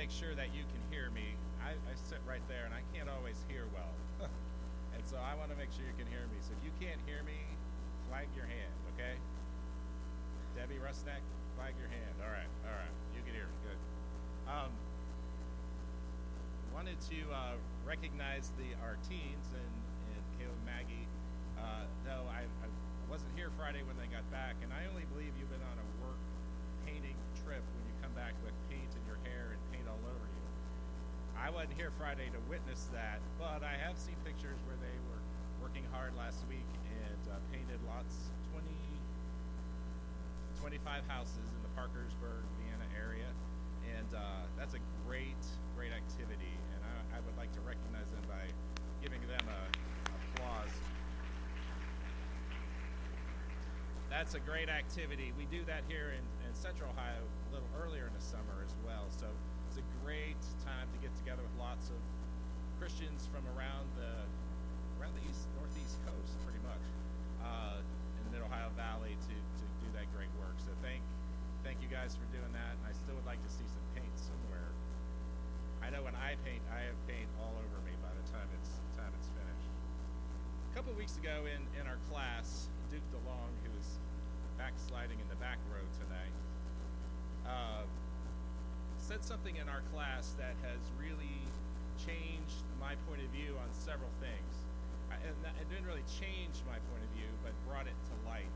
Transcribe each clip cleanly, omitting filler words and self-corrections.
make sure that you can hear me. I sit right there, and I can't always hear well. And so I want to make sure you can hear me. So if you can't hear me, flag your hand, okay? Debbie Rusnak, flag your hand. All right. You can hear me. Good. Wanted to recognize our teens and Caleb and Maggie. Though I wasn't here Friday when they got back, and I only believe you've been on a work painting trip when you come back with paint in your hair and paint all over you. I wasn't here Friday to witness that, but I have seen pictures where they were working hard last week and painted 25 houses in the Parkersburg, Vienna area, and that's a great activity, and I would like to recognize them by giving them applause. That's a great activity. We do that here in Central Ohio a little earlier in the summer as well, so it's a great time to get together with lots of Christians from around the northeast coast, pretty much, in the Mid-Ohio Valley to do that great work. So thank you guys for doing that, and I still would like to see some paint somewhere. I know when I paint, I have paint all over me by the time it's finished. A couple of weeks ago in our class, Duke DeLong, who is backsliding in the back row tonight, said something in our class that has really changed my point of view on several things. It didn't really change my point of view, but brought it to light,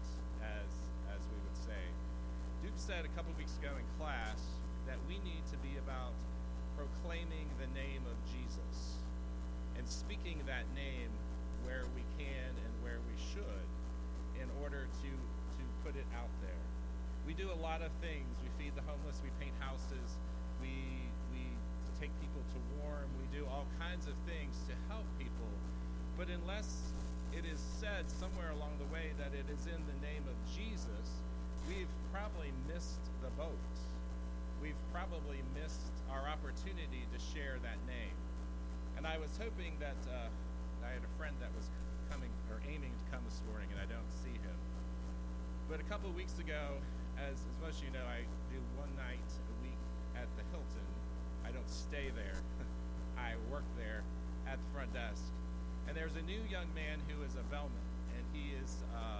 as we would say. Duke said a couple weeks ago in class that we need to be about proclaiming the name of Jesus and speaking that name where we can and where we should in order to put it out there. We do a lot of things. We feed the homeless, we paint houses, we take people to warm, we do all kinds of things to help people. But unless it is said somewhere along the way that it is in the name of Jesus, we've probably missed the boat. We've probably missed our opportunity to share that name. And I was hoping that I had a friend that was coming or aiming to come this morning, and I don't see him. But a couple of weeks ago, as most of you know, I do one night a week at the Hilton. I don't stay there. I work there at the front desk. And there's a new young man who is a bellman, and he is,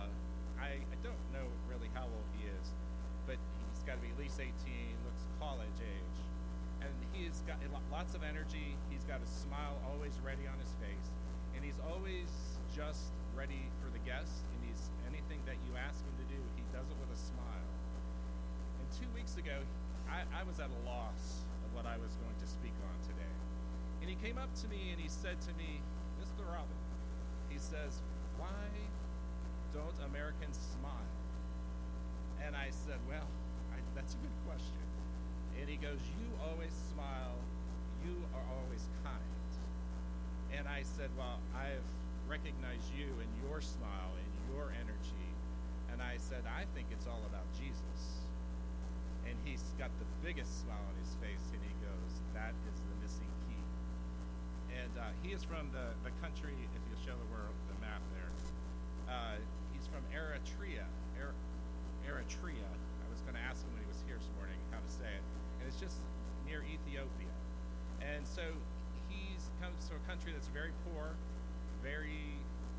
I don't know really how old he is, but he's got to be at least 18, looks college age. And he's got lots of energy. He's got a smile always ready on his face. And he's always just ready for the guests. And anything that you ask him to do, he does it with a smile. And 2 weeks ago, I was at a loss of what I was going to speak on today. And he came up to me and he said to me, Mr. Robin, he says, why don't Americans smile? And I said, well, that's a good question. And he goes, you always smile, you are always kind. And I said, well, I've recognized you and your smile and your energy. And I said, I think it's all about Jesus. And he's got the biggest smile on his face, and he goes, that is the missing key. And he is from the country, if you show the world the map there, he's from Eritrea. Eritrea. I was going to ask him when he was here this morning how to say it. And it's just near Ethiopia. And so he comes to a country that's very poor, very,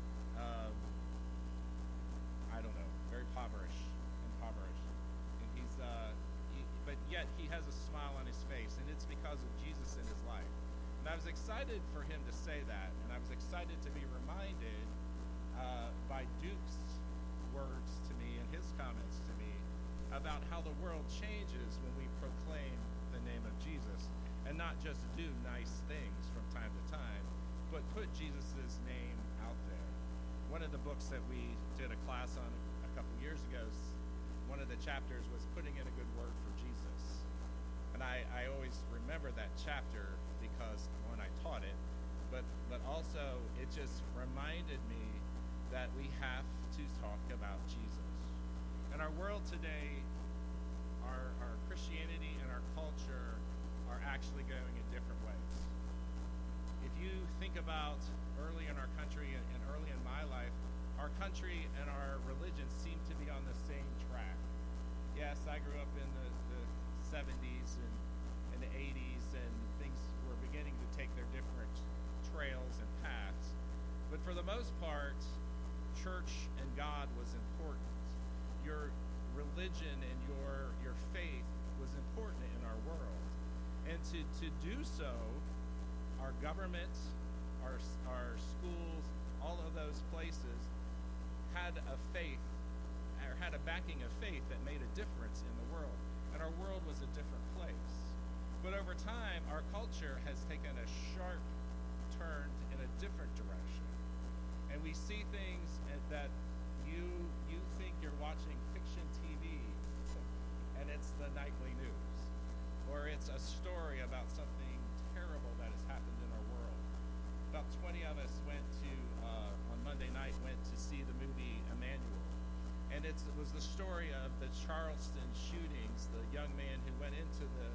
very impoverished. And but yet he has a smile on his face, and it's because of Jesus in his life. And I was excited for him to say that, and I was excited to be reminded by Duke's words to me and his comments to me about how the world changes when we proclaim the name of Jesus and not just do nice things from time to time, but put Jesus' name out there. One of the books that we did a class on a couple years ago, one of the chapters was putting in a good word for Jesus. And I always remember that chapter because, one, I taught it, but also it just reminded me that we have to talk about Jesus. In our world today, our Christianity and our culture are actually going in different ways. If you think about early in our country and early in my life, our country and our religion seem to be on the same track. Yes, I grew up in the 70s and the 80s, and beginning to take their different trails and paths. But for the most part, church and God was important. Your religion and your faith was important in our world. And to do so, our government, our schools, all of those places had a faith, or had a backing of faith that made a difference in the world. And our world was a different place. But over time, our culture has taken a sharp turn in a different direction. And we see things that you think you're watching fiction TV, and it's the nightly news. Or it's a story about something terrible that has happened in our world. About 20 of us on Monday night, went to see the movie Emmanuel. And it was the story of the Charleston shootings, the young man who went into the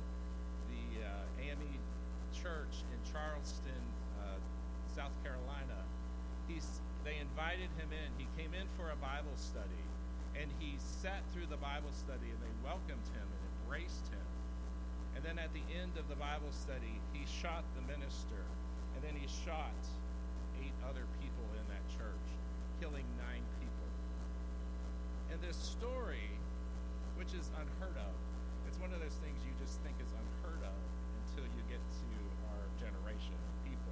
AME church in Charleston, South Carolina. They invited him in. He came in for a Bible study, and he sat through the Bible study, and they welcomed him and embraced him. And then at the end of the Bible study, he shot the minister, and then he shot 8 other people in that church, killing 9 people. And this story, which is unheard of, it's one of those things you just think is unheard of until you get to our generation of people.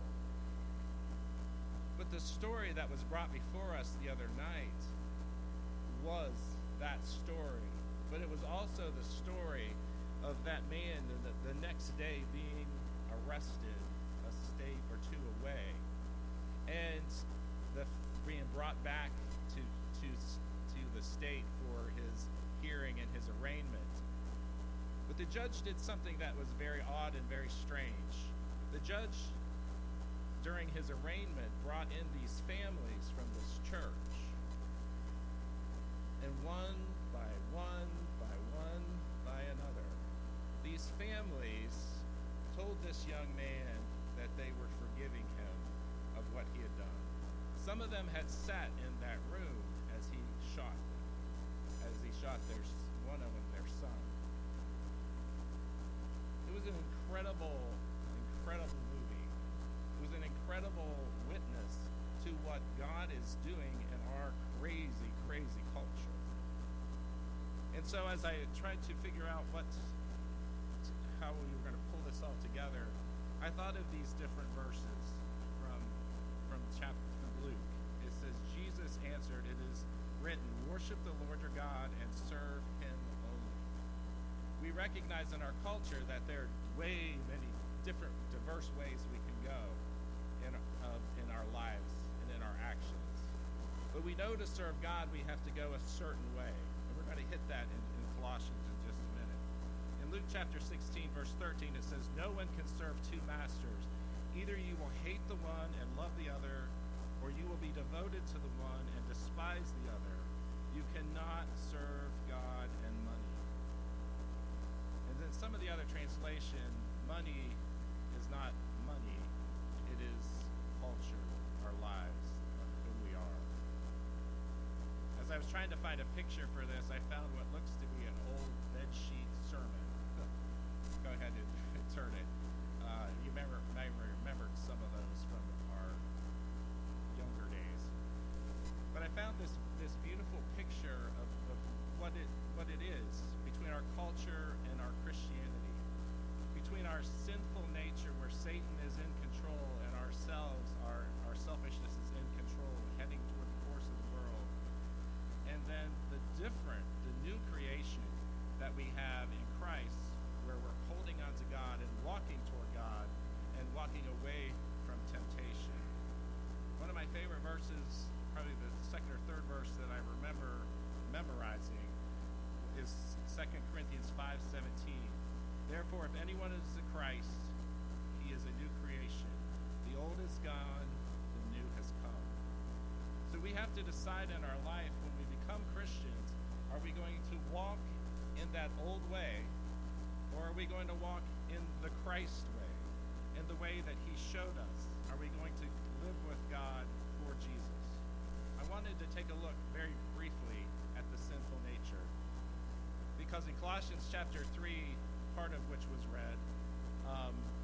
But the story that was brought before us the other night was that story. But it was also the story of that man the next day being arrested a state or 2 away, and being brought back to the state for his hearing and his arraignment. But the judge did something that was very odd and very strange. The judge, during his arraignment, brought in these families from this church, and one by one by another, these families told this young man that they were forgiving him of what he had done. Some of them had sat in that room as he shot one of them, their son. It was an incredible movie. It was an incredible witness to what God is doing in our crazy culture. And so as I tried to figure out how we were going to pull this all together, I thought of these different verses from Luke. It says, Jesus answered, "It is written, worship the Lord your God and serve him only." We recognize in our culture that there are many different, diverse ways we can go in our lives and in our actions. But we know to serve God, we have to go a certain way. And we're going to hit that in Colossians in just a minute. In Luke chapter 16, verse 13, it says, "No one can serve 2 masters. Either you will hate the one and love the other, or you will be devoted to the one and despise the other. You cannot serve God and money." And then some of the other translation, money is not money. It is culture, our lives, who we are. As I was trying to find a picture for this, I found what looks to be an old bedsheet sermon. Go ahead and turn it. You may remember some of those from our younger days. But I found this beautiful picture of what it is between our culture and our Christianity, between our sinful nature where Satan is in control and ourselves, our selfishness is in control, heading toward the course of the world, and then the new creation that we have in Christ, where we're holding on to God and walking toward God and walking away from temptation. One of my favorite verses, probably the second or third verse that I remember memorizing, is 2 Corinthians 5:17. "Therefore, if anyone is in Christ, he is a new creation. The old is gone, the new has come." So we have to decide in our life when we become Christians, are we going to walk in that old way, or are we going to walk in the Christ way, in the way that he showed us? Are we going to live with God for Jesus? I wanted to take a look very briefly at the sinful nature, because in Colossians chapter 3, part of which was read, the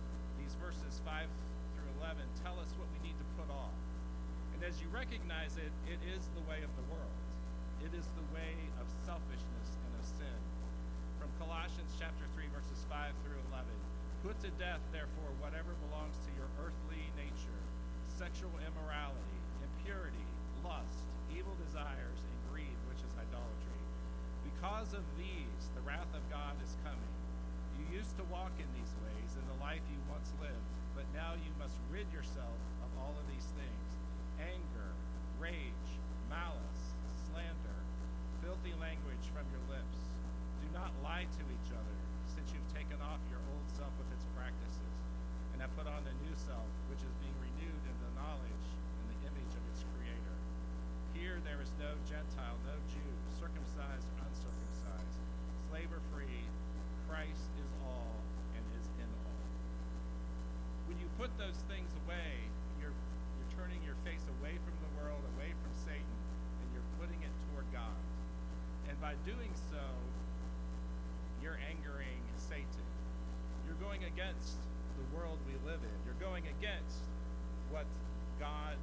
these verses 5 through 11 tell us what we need to put off. And as you recognize it, it is the way of the world. It is the way of selfishness and of sin. From Colossians chapter 3, verses 5 through 11, put to death, therefore, whatever belongs to your earthly nature, sexual immorality, impurity, lust, evil desires, and greed, which is idolatry. Because of these, the wrath of God is coming. You used to walk in these ways in the life you once lived, but now you must rid yourself of all of these things: anger, rage, malice, slander, filthy language from your lips. Do not lie to each other, since you've taken off your old self with its practices, and have put on the new self, which is being renewed in the knowledge and the image of its creator. Here there is no Gentile, no Jew, circumcised, uncircumcised, slave or free. Christ is all and is in all. When you put those things away, you're turning your face away from the world, away from Satan, and you're putting it toward God. And by doing so, you're angering Satan. You're going against the world we live in. You're going against what God,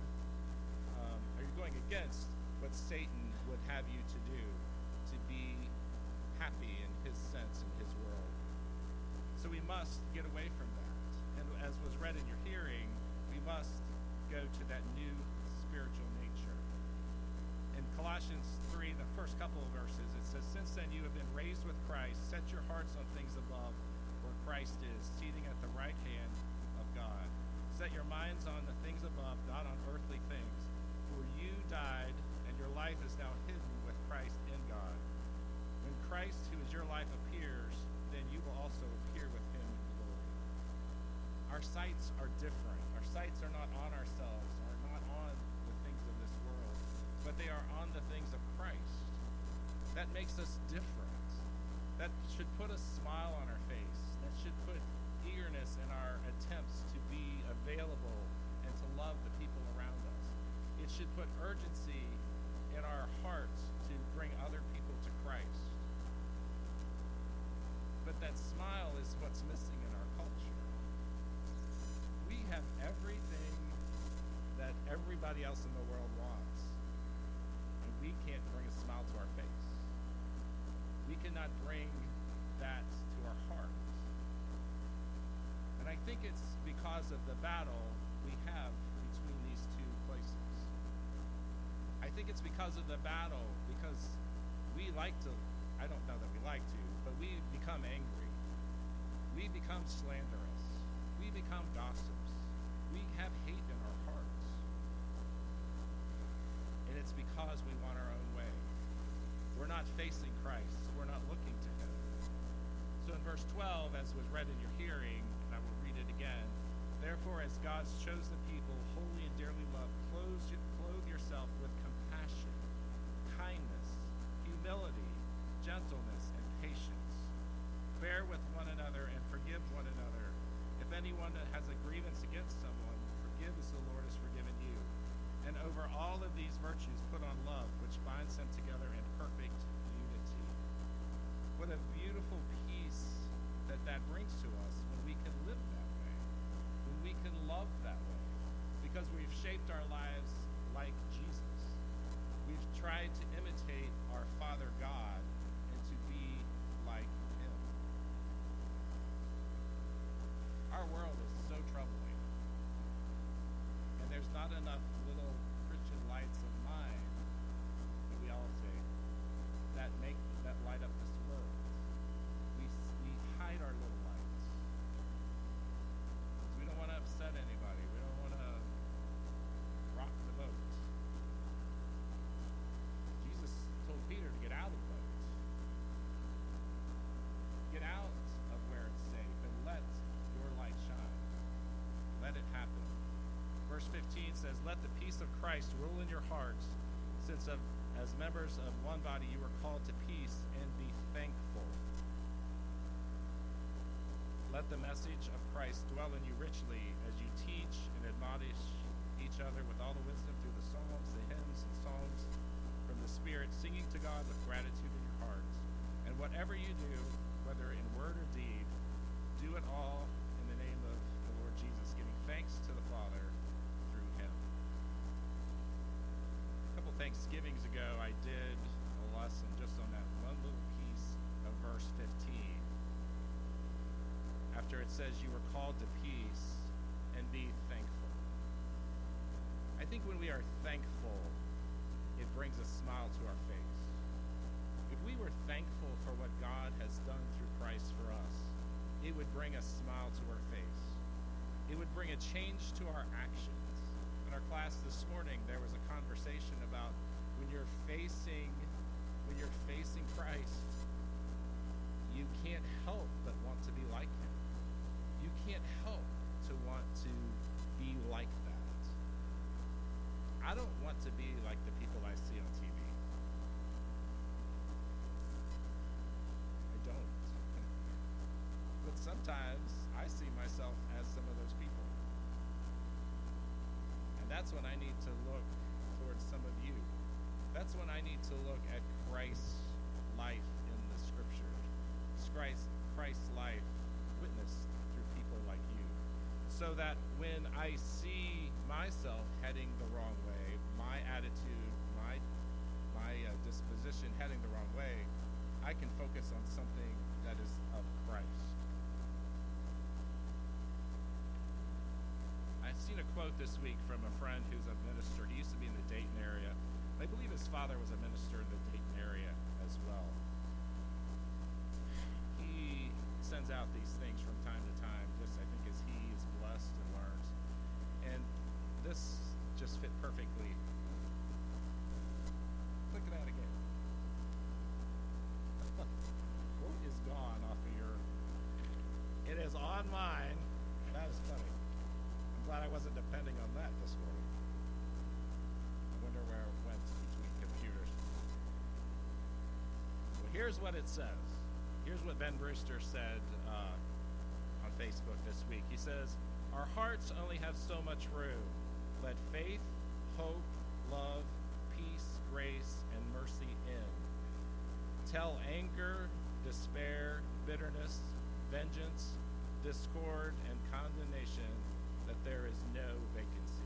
you're going against what Satan would have you to do, to be happy in his sense, in his world. So we must get away from that. And as was read in your hearing, we must go to that new spiritual nature. In Colossians 3, the first couple of verses, it says, "Since then you have been raised with Christ, set your hearts on things above, where Christ is, seating at the right hand of God. Set your minds on the things above, not on earthly things. For you died, and your life is now hidden with Christ in God. When Christ, who is your life, appears, then you will also appear with him in glory." Our sights are different. Our sights are not on ourselves, are not on the things of this world, but they are on the things of Christ. That makes us different. That should put a smile on our face. That should put eagerness in our attempts to be available and to love the people around us. It should put urgency in our hearts to bring other people to Christ. But that smile is what's missing in our culture. We have everything that everybody else in the world wants, and we can't bring a smile to our face. We cannot bring that to our hearts. And I think it's because of the battle we have between these two places. I think it's because of the battle, because we like to, I don't know that we like to, but we become angry. We become slanderous. We become gossips. We have hate in our hearts. And it's because we want our own way. We're not facing Christ. We're not looking to him. So in verse 12, as was read in your hearing, and I will read it again, "Therefore, as God's chosen people, holy and dearly loved, clothe yourself with compassion, kindness, humility, gentleness, and patience. Bear with one another and forgive one another. If anyone has a grievance against someone, forgive as the Lord has forgiven you. And over all of these virtues put on love, which binds them together in perfect unity." What a beautiful peace that brings to us when we can live that way, when we can love that way, because we've shaped our lives like Jesus. We've tried to imitate our Father God and to be like him. Our world is so troubling, and there's not enough little Christian lights of mine that we all say that light up this world. We hide our little lights. We don't want to upset anybody. We don't want to rock the boat. Jesus told Peter to get out of the boat. Get out of where it's safe and let your light shine. Let it happen. Verse 15 says, "Let the peace of Christ rule in your hearts, since as members of one body you are called to peace, and be thankful. Let the message of Christ dwell in you richly as you teach and admonish each other with all the wisdom through the psalms, the hymns, and songs from the Spirit, singing to God with gratitude in your hearts. And whatever you do, whether in word or deed, do it all in the name of the Lord thanks to the Father through him. A couple Thanksgivings ago, I did a lesson just on that one little piece of verse 15. After it says you were called to peace and be thankful. I think when we are thankful, it brings a smile to our face. If we were thankful for what God has done through Christ for us, it would bring a smile to our face. It would bring a change to our actions. In our class this morning, there was a conversation about when you're facing Christ, you can't help but want to be like him. You can't help to want to be like that. I don't want to be like the people I see on TV. I don't. But sometimes I see myself as some of those people. And that's when I need to look towards some of you. That's when I need to look at Christ's life in the scriptures. Christ's life witnessed through people like you. So that when I see myself heading the wrong way, my attitude, my disposition heading the wrong way, I can focus on something that is of Christ. I've seen a quote this week from a friend who's a minister. He used to be in the Dayton area. I believe his father was a minister in the Dayton area as well. He sends out these things from time to time, just I think as he is blessed and learns. And this just fit perfectly. Look at that again. What is gone off of your... It is on mine. That is funny. I'm glad I wasn't depending on that this morning. I wonder where it went between computers. Well, here's what it says. Here's what Ben Brewster said on Facebook this week. He says, "Our hearts only have so much room. Let faith, hope, love, peace, grace, and mercy in. Tell anger, despair, bitterness, vengeance, discord, and condemnation that there is no vacancy."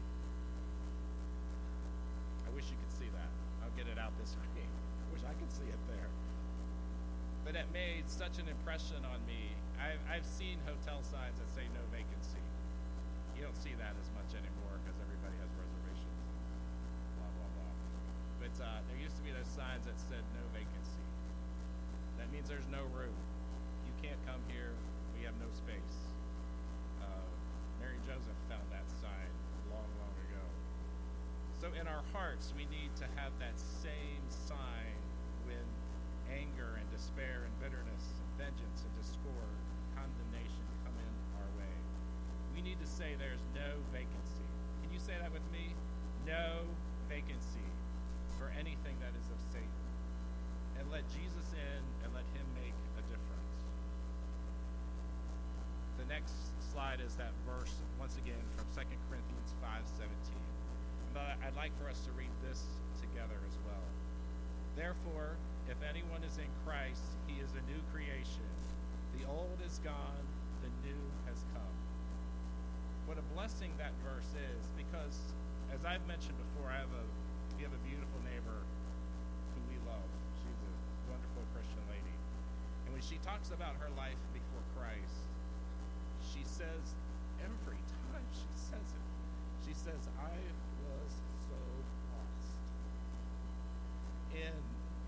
I wish you could see that. I'll get it out this week. I wish I could see it there. But it made such an impression on me. I've seen hotel signs that say no vacancy. You don't see that as much anymore because everybody has reservations. Blah, blah, blah. But there used to be those signs that said no vacancy. That means there's no room. You can't come here. We have no space. Mary Joseph found that sign long, long ago. So in our hearts, we need to have that same sign when anger and despair and bitterness and vengeance and discord, condemnation come in our way. We need to say there's no vacancy. Can you say that with me? No vacancy for anything that is of Satan. And let Jesus in and let him make a difference. The next slide is that verse, once again, from 2 Corinthians 5:17. But I'd like for us to read this together as well. "Therefore, if anyone is in Christ, he is a new creation. The old is gone, the new has come." What a blessing that verse is, because as I've mentioned before, we have a beautiful neighbor who we love. She's a wonderful Christian lady. And when she talks about her life before Christ, she says, every time she says it, she says, "I was so lost." And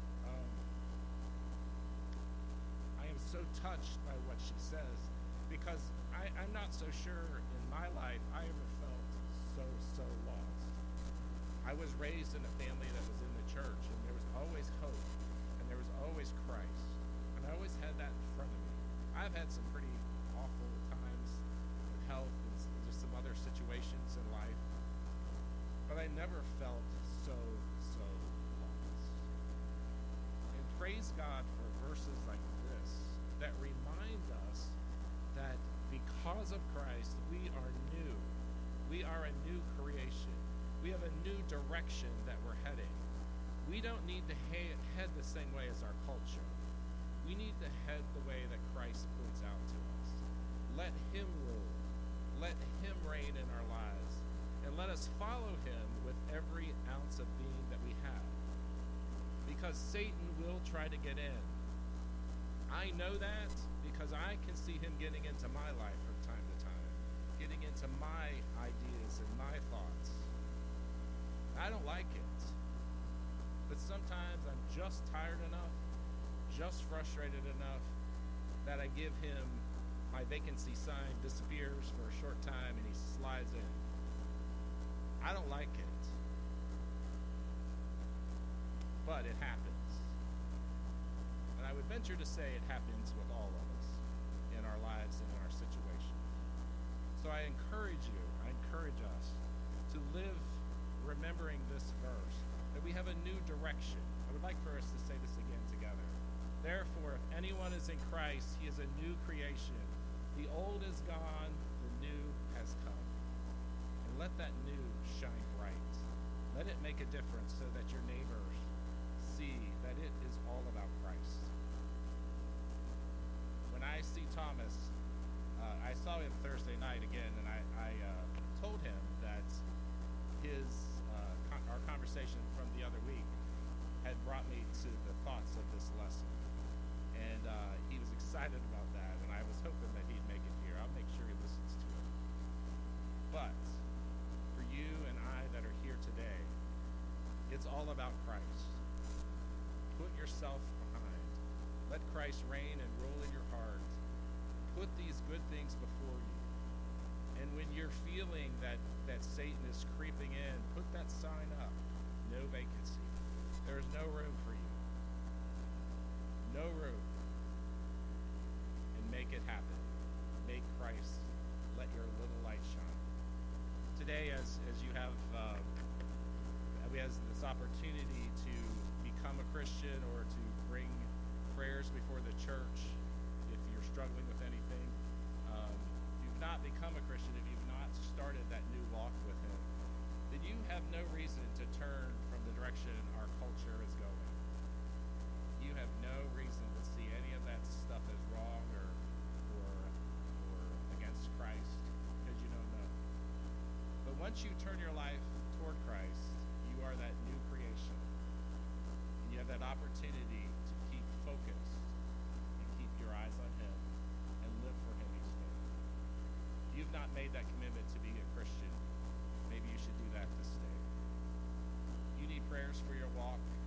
I am so touched by what she says, because I'm not so sure in my life I ever felt so lost. I was raised in a family that was in the church, and there was always hope, and there was always Christ, and I always had that in front of me. I've had some pretty awful times with health and just some other situations in life, but I never felt so lost. And praise God for verses like this that remind us that because of Christ, we are new. We are a new creation. We have a new direction that we're heading. We don't need to head the same way as our culture. We need to head the way that Christ points out to us. Let him rule. Let him reign in our lives. And let us follow him with every ounce of being that we have. Because Satan will try to get in. I know that because I can see him getting into my life from time to time, getting into my ideas and my thoughts. I don't like it. But sometimes I'm just tired enough, just frustrated enough, that I give him my vacancy sign, disappears for a short time, and he slides in. I don't like it. But it happens. And I would venture to say it happens with all of us in our lives and in our situations. So I encourage us to live remembering this verse, that we have a new direction. I would like for us to say this again together. Therefore, if anyone is in Christ, he is a new creation. The old is gone, the new has come. And let that new shine bright. Let it make a difference so that your neighbors see that it is all about Christ. When I see Thomas, I saw him Thursday night again, and I told him that our conversation from the other week had brought me to the thoughts of this lesson. And he was excited about that, and I was hoping that he'd make it here. I'll make sure he listens to it. But for you and I that are here today, it's all about Christ. Put yourself behind. Let Christ reign and rule in your heart. Put these good things before you. And when you're feeling that Satan is creeping in, put that sign up. No vacancy. There is no room for you. No room. And make it happen. Make Christ. Let your little light shine. Today, as you have, we have this opportunity to become a Christian or to bring prayers before the church if you're struggling with anything. If you've not become a Christian, if you've not started that new walk with him, then you have no reason to turn from the direction our culture is going. You have no reason to see any of that stuff as wrong or against Christ, because you don't know. But once you turn your life toward Christ, you are that new creation. And you have that opportunity to keep focused and keep your eyes on him and live for him each day. If you've not made that commitment to be a Christian, maybe you should do that this day. You need prayers for your walk.